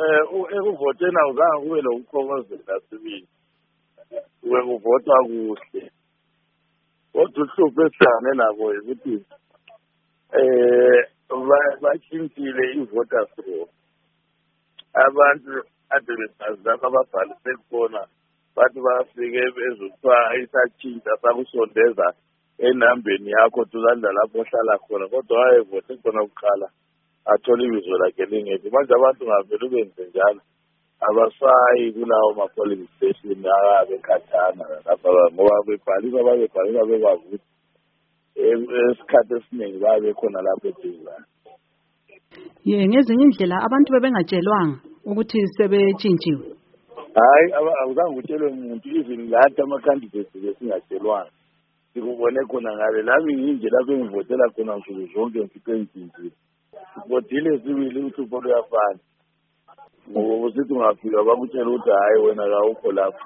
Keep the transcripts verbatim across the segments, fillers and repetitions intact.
ekuvoteni awuzange kube lokukhongozela sibili kube kuvotwa kuhle kodwa uhlupho esihlangane nabo ukuthi um bashintshile i-voters roll. Abantu ade besazi lapho ababhalise khona bathi bafike bezothiwa isatshintsha sakusondeza enambeni yakho tuzandla lapho ohlala khona kodwa wayevote khona kuqala athola ibizo lakhe lingekho. Manje abantu ngavele benze njalo abasayi kulawo ma-polling station akabe khatshana lapha ngoba bebhalisa babebhalisa bekwazi ukuthi esikhathi esiningi babe khona lapho eduzane. Ye ngezinye indlela abantu bebengatshelwanga ukuthi sebetshintshiwe. Hayi awuzange utshelwe umuntu even lathi ama-candidates besingatshelwanga sikubone khona ngale lami yinje lapho engivotela khona nsuku zonke ngifike ngitshintshile sivotile sibili uhlupho luyafana ngoba usithi ungafika bakutshela ukuthi hayi wena kawukho lapho.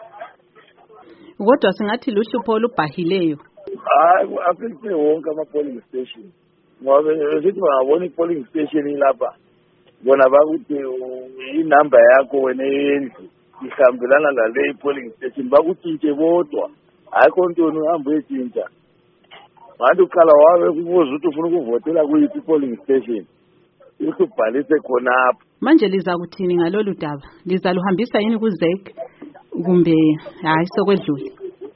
Kodwa singathi luhlupho olubhahileyo. Hayi ku-affecte wonke ama-polling station ngoba sithi bangabona i-polling station ilapha bona bakuthi inamba yakho wena yendlu ihambelana nale i-polling station bakutshintshe bodwa hayi kontoni uhambe uyetshintsha manje uqala wabe kubuza ukuthi ufuna ukuvotela kuyiphi i-polling station ukuthi ubhalise khonapho. Manje liza kuthini ngalolu daba? Liza luhambisa yini ku-Z E C kumbe hayi sokwedlule?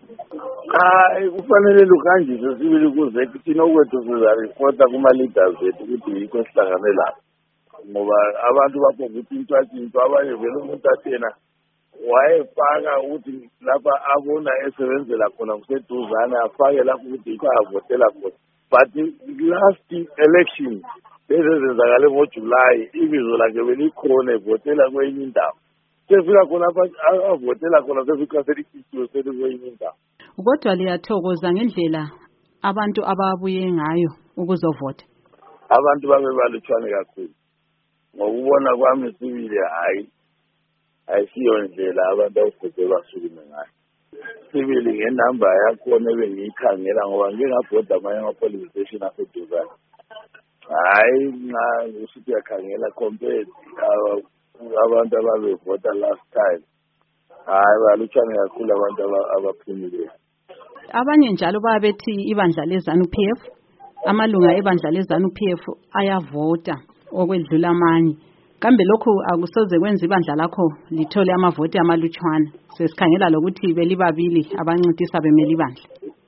Hayi kufanele luhanjiswe sibili ku-Z E C thina okwethu sizaripota kuma-leaders ethu ukuthi yikho esihlangane lapho ngoba abantu bapho ukuthi into atshintshwa abanye vele umuntu athena wayefaka ukuthi lapha abona esebenzela khona kuseduzane afake lapho ukuthi yikho avotela khona but last election ezenzakale ngoJulayi ibizo lakhe belikhona evotela kwenye indawo sefika khona avotela khona sefika selikhitshiwe selikwenye indawo. Kodwa liyathokoza ngendlela abantu ababuye ngayo ukuzovota. Abantu babe balutshwane kakhulu ngokubona kwami sibili hayi ayisiyo ndlela abantu awufuze basukume ngayo. Sibili ngenamba yakhona ebengiyikhangela ngoba ngike ngabhoda amanye ama-polling station aseduzane. Hayi nxa usithi uyakhangela compared abantu ababevota last time hayi balutshwane kakhulu abantu abaphumileyo. Abanye njalo babethi ibandla leZANU P F amalunga ebandla leZANU P F ayavota okwedlula amanye. Kambe lokhu akusoze kwenza ibandla lakho lithole amavoti amalutshwana sesikhangela lokuthi belibabili abancitisa bemeli ibandla.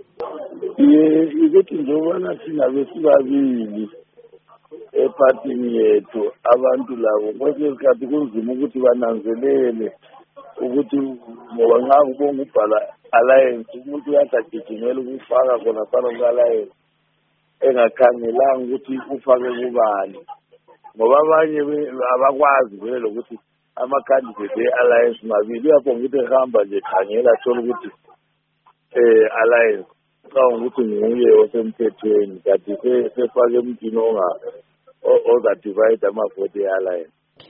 Ye ukuthi njengoba singabe sibabili ephathini yethu abantu labo kwesinye isikhathi kunzima ukuthi bananzelele ukuthi ngoba nxa kubonga ubhala alliance umuntu uyagijimela ukufaka khona phana ku-alliance engakhangelanga ukuthi ufake kubani ngoba abanye abakwazi vele lokuthi ama-candidate e-alliance mabili uyabonga ukuthi ehamba nje khangela athola ukuthi um alliance ucabanga ukuthi nguye osemthethweni kanti sefake emntwini ozadivide amavoti e-alliance.